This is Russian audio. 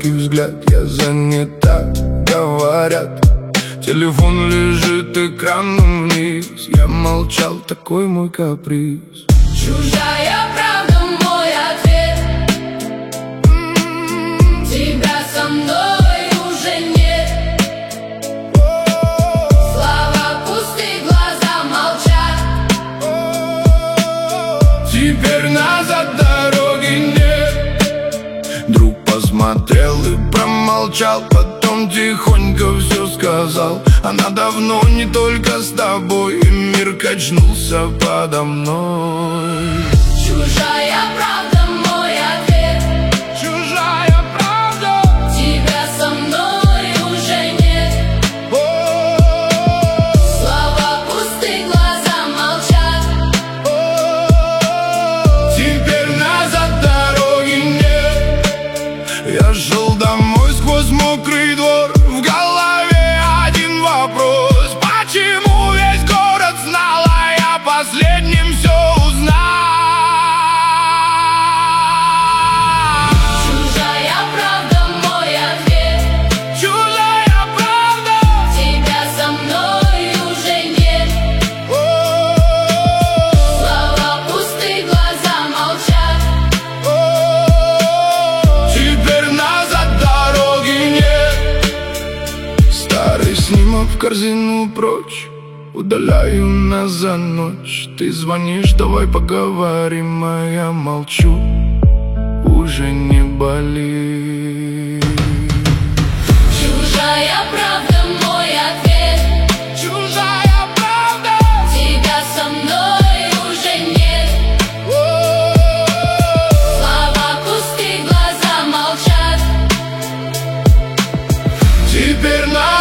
короткий взгляд. Я занята, говорят. Телефон лежит экраном вниз. Я молчал, такой мой каприз. Чужая правда мой ответ. Тебя со мной уже нет. Слова пусты, глаза молчат. Теперь назад дороги нет. Друг посмотрел и промолчал, потом тихонько все сказал. Она давно не только с тобой, и мир качнулся подо мной. Чужая правда мой ответ. Чужая правда. Тебя со мной уже нет. Слова пусты, глаза молчат. Теперь назад дороги нет. Я шел домой сквозь мокрый двор. В голове один вопрос: почему весь город знал, а я последним все узнал? Чужая правда мой ответ. Чужая правда. Тебя со мной уже нет. Слова пусты, глаза молчат. Теперь назад дороги нет. Старый снимок в корзину прочь. Удаляю нас за ночь. Ты звонишь, давай поговорим, а я молчу. Уже не болит. Чужая правда мой ответ. Чужая правда. Тебя со мной уже нет. Слова пусты, глаза молчат. Теперь на